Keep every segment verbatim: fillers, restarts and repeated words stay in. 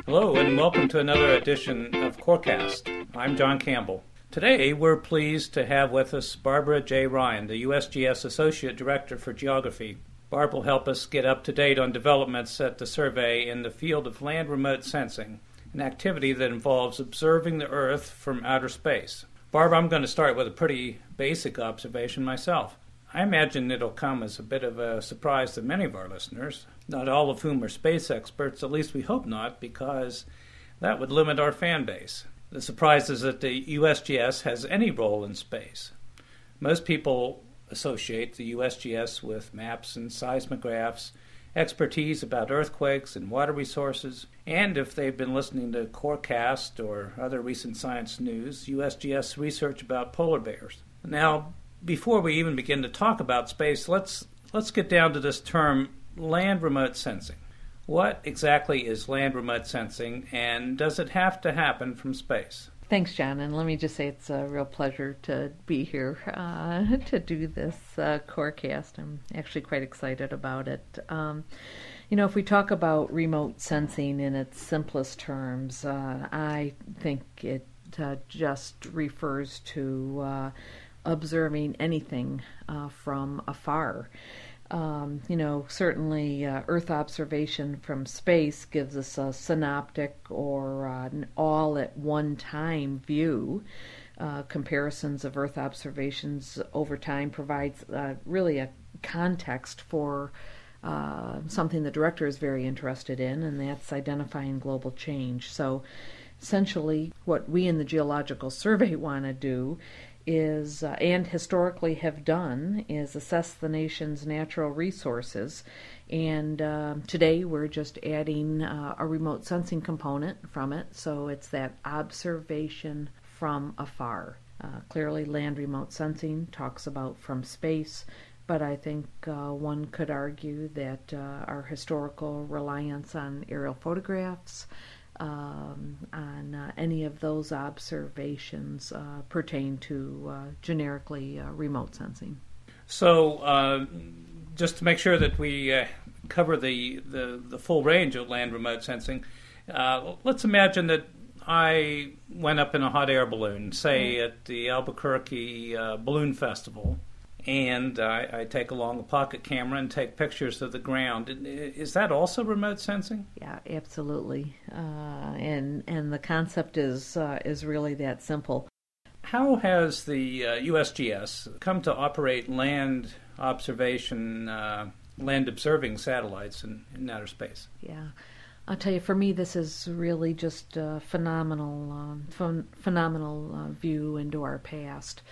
Hello and welcome to another edition of Corecast. I'm John Campbell. Today we're pleased to have with us Barbara J. Ryan, the U S G S Associate Director for Geography. Barb will help us get up to date on developments at the survey in the field of land remote sensing, an activity that involves observing the Earth from outer space. Barb, I'm going to start with a pretty basic observation myself. I imagine it'll come as a bit of a surprise to many of our listeners, not all of whom are space experts, at least we hope not, because that would limit our fan base. The surprise is that the U S G S has any role in space. Most people associate the U S G S with maps and seismographs, expertise about earthquakes and water resources, and if they've been listening to Corecast or other recent science news, U S G S research about polar bears. Now, before we even begin to talk about space, let's let's get down to this term, land remote sensing. What exactly is land remote sensing, and does it have to happen from space? Thanks, John, and let me just say it's a real pleasure to be here uh, to do this uh, Corecast. I'm actually quite excited about it. Um, you know, if we talk about remote sensing in its simplest terms, uh, I think it uh, just refers to uh, observing anything uh, from afar. Um, you know, certainly uh, Earth observation from space gives us a synoptic or uh, an all-at-one-time view. Uh, comparisons of Earth observations over time provides uh, really a context for uh, something the director is very interested in, and that's identifying global change. So essentially what we in the Geological Survey want to do is, uh, and historically have done, is assess the nation's natural resources. And uh, today we're just adding uh, a remote sensing component from it, so it's that observation from afar. Uh, clearly land remote sensing talks about from space, but I think uh, one could argue that uh, our historical reliance on aerial photographs, Um, on uh, any of those observations uh, pertain to uh, generically uh, remote sensing. So, uh, just to make sure that we uh, cover the, the, the full range of land remote sensing, uh, let's imagine that I went up in a hot air balloon, say mm. at the Albuquerque uh, Balloon Festival, and I, I take along a pocket camera and take pictures of the ground. Is that also remote sensing? Yeah, absolutely. Uh, and and the concept is uh, is really that simple. How has the uh, U S G S come to operate land observation, uh, land observing satellites in, in outer space? Yeah. I'll tell you, for me, this is really just a phenomenal, um, ph- phenomenal uh, view into our past.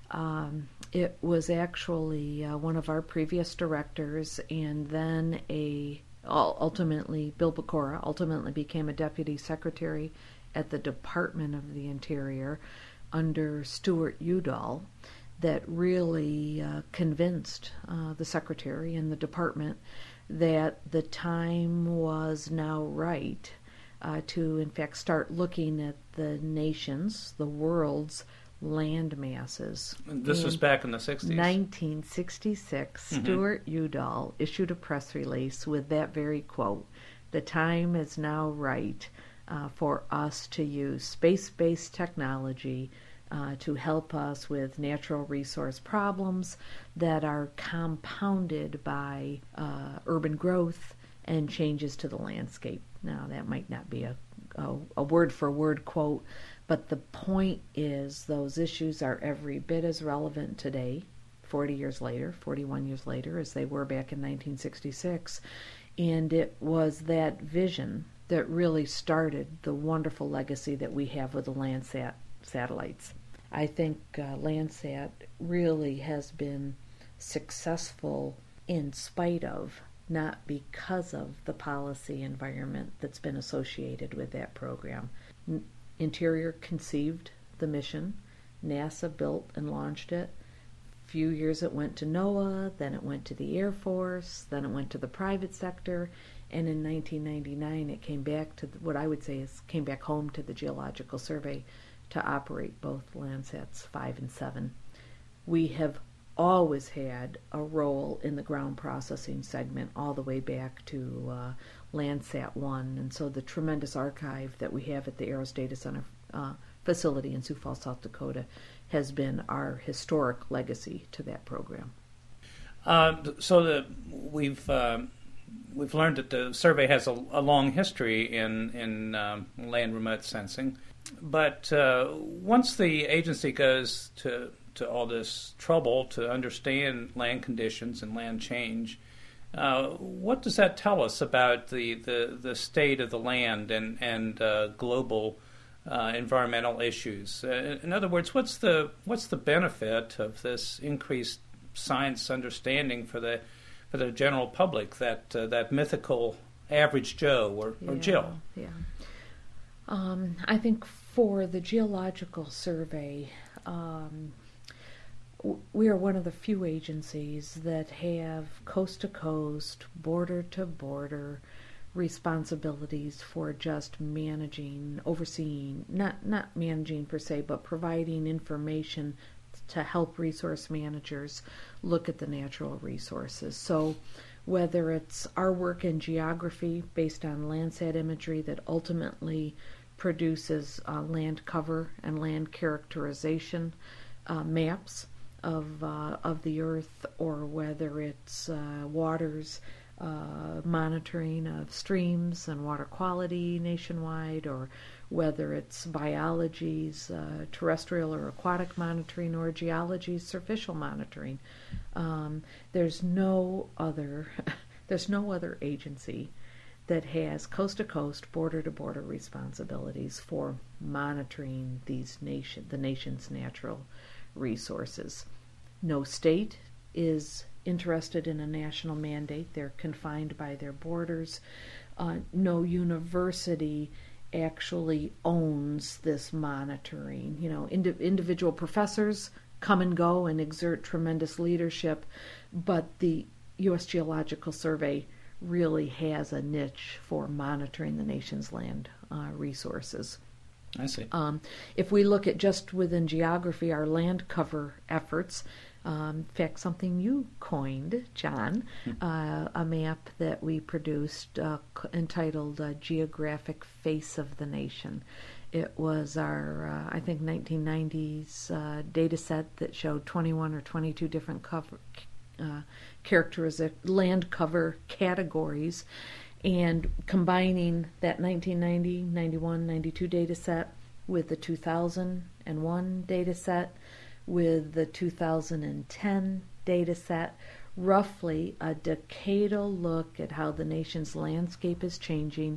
Um, it was actually uh, one of our previous directors, and then a ultimately Bill Pecora ultimately became a deputy secretary at the Department of the Interior under Stuart Udall, that really uh, convinced uh, the secretary and the department that the time was now right uh, to, in fact, start looking at the nation's, the world's land masses. This in was back in the sixties. nineteen sixty-six, mm-hmm. Stuart Udall issued a press release with that very quote: "The time is now right uh, for us to use space-based technology uh, to help us with natural resource problems that are compounded by uh, urban growth and changes to the landscape." Now, that might not be a, a, a word-for-word quote, but the point is those issues are every bit as relevant today, forty years later, forty-one years later, as they were back in nineteen sixty-six. And it was that vision that really started the wonderful legacy that we have with the Landsat satellites. I think uh, Landsat really has been successful in spite of, not because of, the policy environment that's been associated with that program. N- Interior conceived the mission, NASA built and launched it. A few years it went to NOAA, then it went to the Air Force, then it went to the private sector, and in nineteen ninety-nine it came back to what I would say is came back home to the Geological Survey to operate both Landsats five and seven. We have always had a role in the ground processing segment all the way back to uh, Landsat one. And so the tremendous archive that we have at the Aeros Data Center uh, facility in Sioux Falls, South Dakota, has been our historic legacy to that program. Uh, so the, we've uh, we've learned that the survey has a, a long history in in um, land remote sensing, but uh, once the agency goes to to all this trouble to understand land conditions and land change, uh, what does that tell us about the, the, the state of the land and and uh, global uh, environmental issues? Uh, in other words, what's the what's the benefit of this increased science understanding for the for the general public, that uh, that mythical average Joe or, or yeah, Jill? Yeah. Um, I think for the Geological Survey, um, w- we are one of the few agencies that have coast-to-coast, border-to-border responsibilities for just managing, overseeing, not, not managing per se, but providing information to help resource managers look at the natural resources. So whether it's our work in geography based on Landsat imagery that ultimately produces uh, land cover and land characterization uh, maps of uh, of the earth, or whether it's uh, waters uh, monitoring of streams and water quality nationwide, or whether it's biology's uh, terrestrial or aquatic monitoring, or geology's surficial monitoring. Um, there's no other there's no other agency that has coast-to-coast, border-to-border responsibilities for monitoring these nation the nation's natural resources. No state is interested in a national mandate. They're confined by their borders. Uh, no university actually owns this monitoring. You know, indi- individual professors come and go and exert tremendous leadership, but the U S Geological Survey really has a niche for monitoring the nation's land uh, resources. I see. Um, if we look at just within geography, our land cover efforts, um, in fact, something you coined, John, uh, a map that we produced uh, c- entitled uh, Geographic Face of the Nation. It was our, uh, I think, nineteen nineties uh, data set that showed twenty-one or twenty-two different cover, uh, characteristic land cover categories, and combining that nineteen ninety, ninety-one, ninety-two data set with the two thousand one data set with the two thousand ten data set, roughly a decadal look at how the nation's landscape is changing.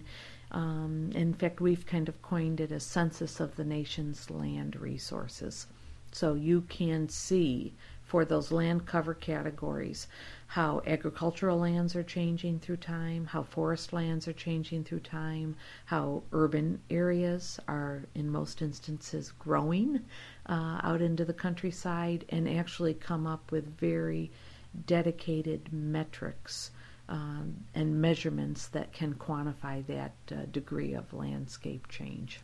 Um, in fact, we've kind of coined it a census of the nation's land resources. So you can see for those land cover categories how agricultural lands are changing through time, how forest lands are changing through time, how urban areas are in most instances growing uh, out into the countryside, and actually come up with very dedicated metrics um, and measurements that can quantify that uh, degree of landscape change.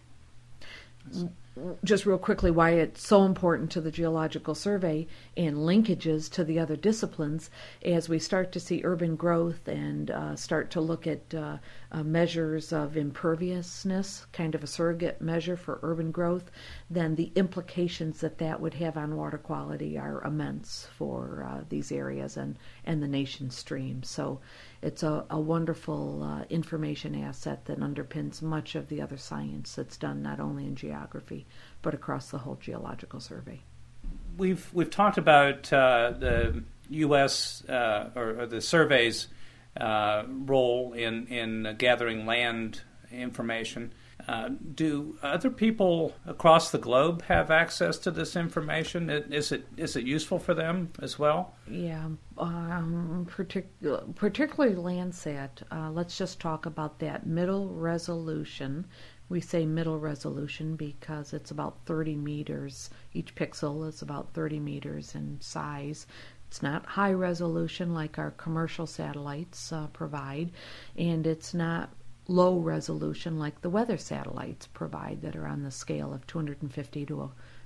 Just real quickly, why it's so important to the Geological Survey and linkages to the other disciplines as we start to see urban growth and uh, start to look at uh, uh, measures of imperviousness, kind of a surrogate measure for urban growth, then the implications that that would have on water quality are immense for uh, these areas and, and the nation's streams. So it's a, a wonderful uh, information asset that underpins much of the other science that's done not only in geography but across the whole Geological Survey. We've we've talked about uh, the U S uh, or, or the survey's uh, role in in gathering land information. Uh, do other people across the globe have access to this information? Is it is it useful for them as well? Yeah, um, partic- particularly Landsat. Uh, let's just talk about that middle resolution. We say middle resolution because it's about thirty meters. Each pixel is about thirty meters in size. It's not high resolution like our commercial satellites uh, provide, and it's not low resolution like the weather satellites provide that are on the scale of two hundred fifty to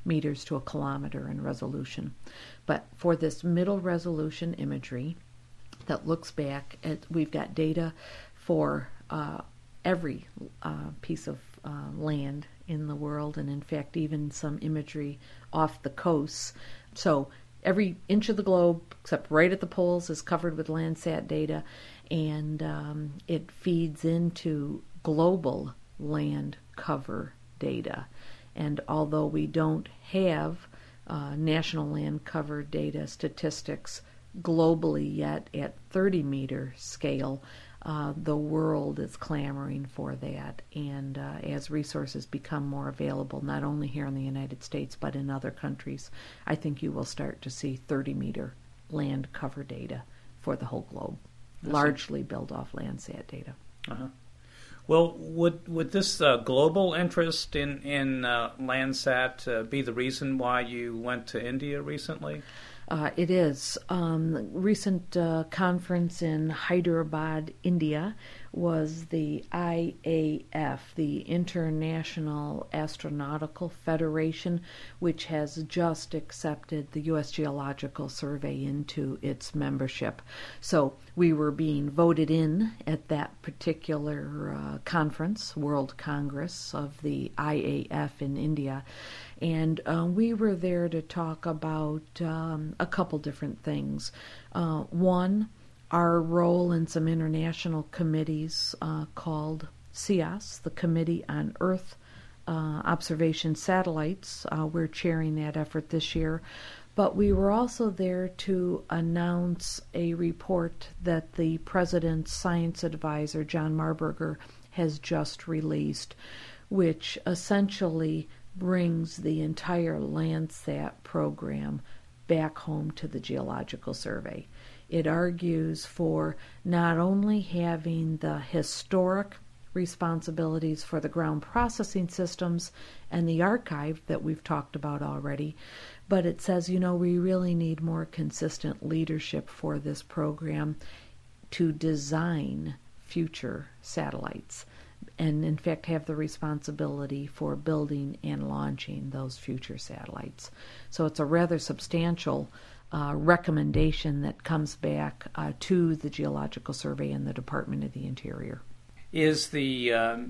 meters to a kilometer in resolution. But for this middle resolution imagery that looks back at, we've got data for uh, every uh, piece of uh, land in the world, and in fact even some imagery off the coasts. So every inch of the globe, except right at the poles, is covered with Landsat data, and um, it feeds into global land cover data. And although we don't have uh, national land cover data statistics globally yet at thirty meter scale, uh, the world is clamoring for that. And uh, as resources become more available, not only here in the United States but in other countries, I think you will start to see thirty meter land cover data for the whole globe, largely built off Landsat data. Uh-huh. Well, would would this uh, global interest in in uh, Landsat uh, be the reason why you went to India recently? Uh, it is. Um, recent uh, conference in Hyderabad, India, was the I A F, the International Astronautical Federation, which has just accepted the U S Geological Survey into its membership. So we were being voted in at that particular uh, conference, World Congress of the I A F in India. And uh, we were there to talk about um, a couple different things. Uh, one, our role in some international committees uh, called C I A S, the Committee on Earth uh, Observation Satellites. Uh, we're chairing that effort this year. But we were also there to announce a report that the President's Science Advisor, John Marburger, has just released, which essentially brings the entire Landsat program back home to the Geological Survey. It argues for not only having the historic responsibilities for the ground processing systems and the archive that we've talked about already, but it says, you know, we really need more consistent leadership for this program to design future satellites, and in fact have the responsibility for building and launching those future satellites. So it's a rather substantial uh, recommendation that comes back uh, to the Geological Survey and the Department of the Interior. Is the um,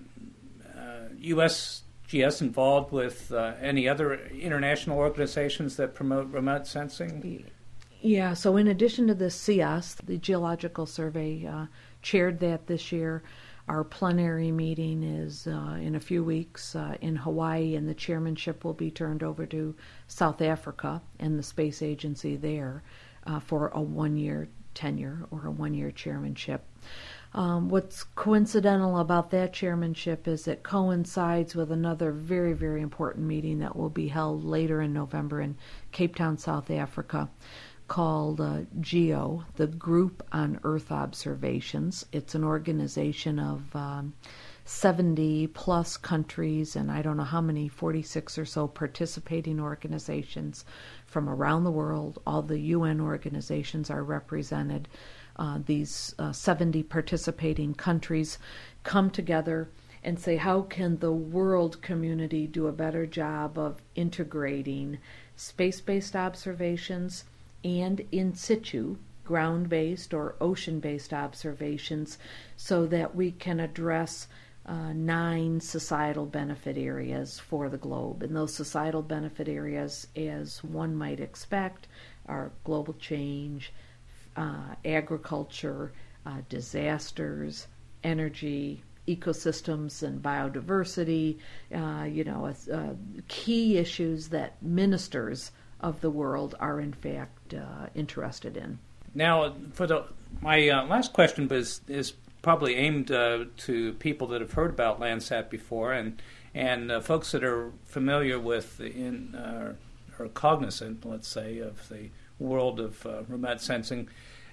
uh, U S G S involved with uh, any other international organizations that promote remote sensing? Yeah, so in addition to the C I A S, the Geological Survey uh, chaired that this year. Our plenary meeting is uh, in a few weeks uh, in Hawaii, and the chairmanship will be turned over to South Africa and the space agency there uh, for a one-year tenure or a one-year chairmanship. Um, what's coincidental about that chairmanship is it coincides with another very, very important meeting that will be held later in November in Cape Town, South Africa, called uh, GEO, the Group on Earth Observations. It's an organization of um, seventy plus countries, and I don't know how many, forty-six or so participating organizations from around the world. All the U N organizations are represented. Uh, these uh, seventy participating countries come together and say, how can the world community do a better job of integrating space-based observations and in situ, ground-based or ocean-based observations, so that we can address uh, nine societal benefit areas for the globe. And those societal benefit areas, as one might expect, are global change, uh, agriculture, uh, disasters, energy, ecosystems and biodiversity, uh, you know, uh, key issues that ministers of the world are in fact uh, interested in. Now, for the my uh, last question is is probably aimed uh, to people that have heard about Landsat before, and and uh, folks that are familiar with in uh, or cognizant, let's say, of the world of uh, remote sensing.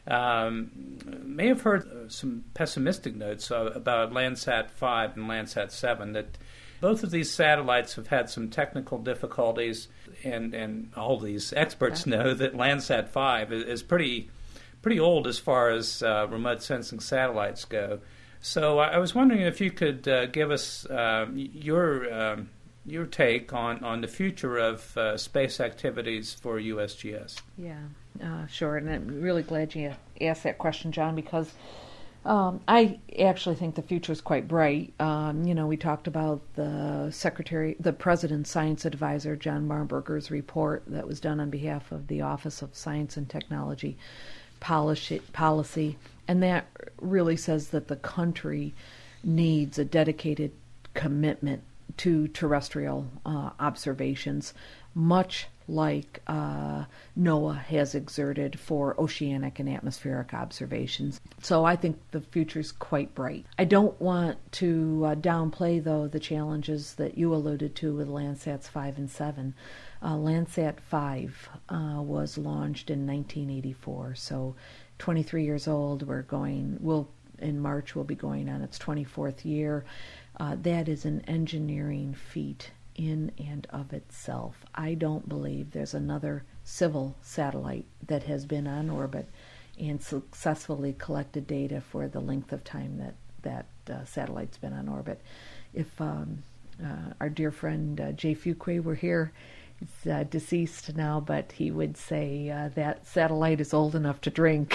Um, may have heard uh, some pessimistic notes uh, about Landsat five and Landsat seven, that both of these satellites have had some technical difficulties, and, and all these experts know that Landsat five is, is pretty pretty old as far as uh, remote sensing satellites go. So I was wondering if you could uh, give us uh, your um, your take on, on the future of uh, space activities for U S G S. Yeah, uh, sure. And I'm really glad you asked that question, John, because um, I actually think the future is quite bright. Um, you know, we talked about the Secretary, the President's Science Advisor, John Marburger's report that was done on behalf of the Office of Science and Technology Policy, policy and that really says that the country needs a dedicated commitment to terrestrial uh, observations, much like uh, NOAA has exerted for oceanic and atmospheric observations. So I think the future is quite bright. I don't want to uh, downplay, though, the challenges that you alluded to with Landsats five and seven. Uh, Landsat five uh, was launched in nineteen eighty-four, so twenty-three years old. We're going, we'll, in March, we'll be going on its twenty-fourth year. Uh, that is an engineering feat in and of itself. I don't believe there's another civil satellite that has been on orbit and successfully collected data for the length of time that that uh, satellite's been on orbit. If um, uh, our dear friend uh, Jay Fuqua were here, he's uh, deceased now, but he would say uh, that satellite is old enough to drink.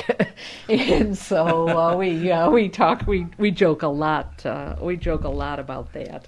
And so uh, we uh, we talk, we, we joke a lot, uh, we joke a lot about that.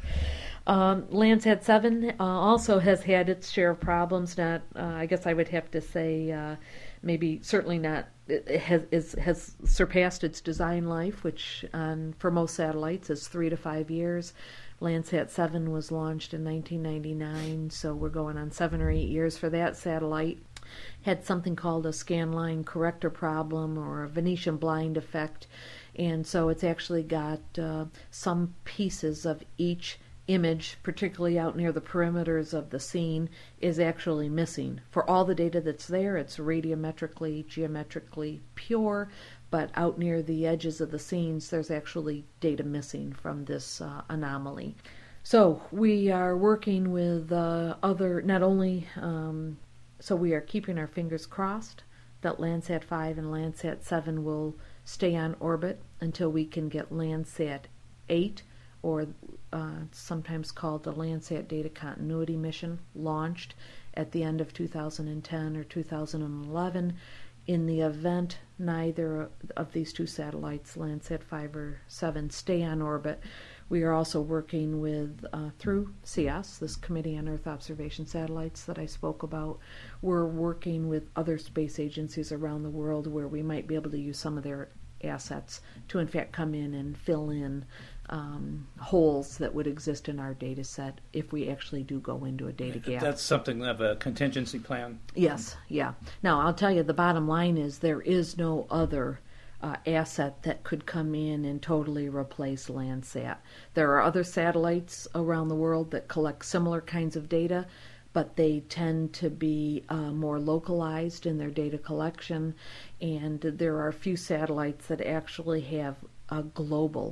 Um, Landsat seven uh, also has had its share of problems. Not, uh, I guess I would have to say, uh, maybe certainly not. It has is, has surpassed its design life, which um, for most satellites is three to five years. Landsat seven was launched in nineteen ninety-nine, so we're going on seven or eight years for that satellite. Had something called a scanline corrector problem or a Venetian blind effect, and so it's actually got uh, some pieces of each image, particularly out near the perimeters of the scene, is actually missing. For all the data that's there, it's radiometrically, geometrically pure, but out near the edges of the scenes, there's actually data missing from this uh, anomaly. So we are working with uh, other, not only, um, so we are keeping our fingers crossed that Landsat five and Landsat seven will stay on orbit until we can get Landsat eight, or uh, sometimes called the Landsat Data Continuity Mission, launched at the end of two thousand ten or two thousand eleven. In the event neither of these two satellites, Landsat five or seven, stay on orbit, we are also working with, uh, through C S, this Committee on Earth Observation Satellites that I spoke about, we're working with other space agencies around the world where we might be able to use some of their assets to in fact come in and fill in um, holes that would exist in our data set if we actually do go into a data gap. That's something of a contingency plan. Yes, yeah. Now, I'll tell you, the bottom line is there is no other uh, asset that could come in and totally replace Landsat. There are other satellites around the world that collect similar kinds of data, but they tend to be uh, more localized in their data collection, and there are a few satellites that actually have a global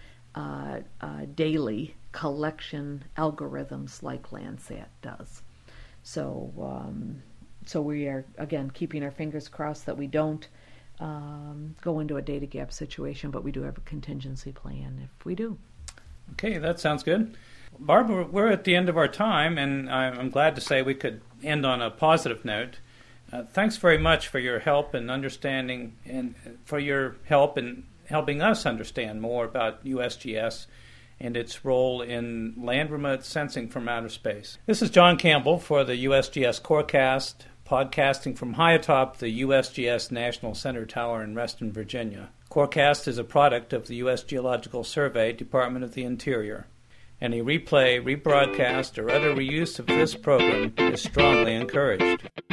uh, uh, daily collection algorithms like Landsat does. So, um, so we are, again, keeping our fingers crossed that we don't um, go into a data gap situation, but we do have a contingency plan if we do. Okay, that sounds good. Barbara, we're at the end of our time, and I'm glad to say we could end on a positive note. Uh, thanks very much for your help and understanding, and for your help in helping us understand more about U S G S and its role in land remote sensing from outer space. This is John Campbell for the U S G S Corecast, podcasting from high atop the U S G S National Center Tower in Reston, Virginia. Corecast is a product of the U S Geological Survey, Department of the Interior. Any replay, rebroadcast, or other reuse of this program is strongly encouraged.